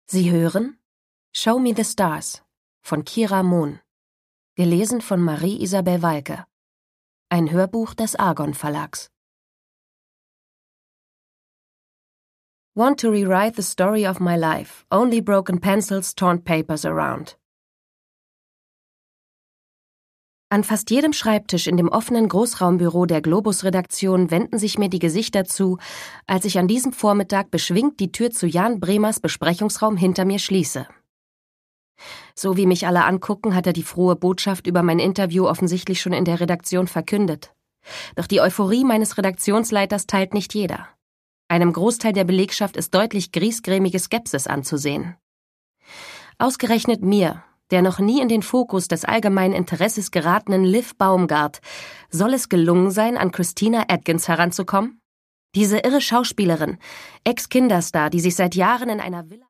Sie hören Show Me the Stars von Kira Mohn, gelesen von Marie-Isabel Walke, ein Hörbuch des Argon Verlags. Want to rewrite the story of my life, only broken pencils, torn papers around. An fast jedem Schreibtisch in dem offenen Großraumbüro der Globus-Redaktion wenden sich mir die Gesichter zu, als ich an diesem Vormittag beschwingt die Tür zu Jan Bremers Besprechungsraum hinter mir schließe. So wie mich alle angucken, hat er die frohe Botschaft über mein Interview offensichtlich schon in der Redaktion verkündet. Doch die Euphorie meines Redaktionsleiters teilt nicht jeder. Einem Großteil der Belegschaft ist deutlich griesgrämige Skepsis anzusehen. Ausgerechnet mir, der noch nie in den Fokus des allgemeinen Interesses geratenen Liv Baumgart, soll es gelungen sein, an Christina Atkins heranzukommen? Diese irre Schauspielerin, Ex-Kinderstar, die sich seit Jahren in einer Villa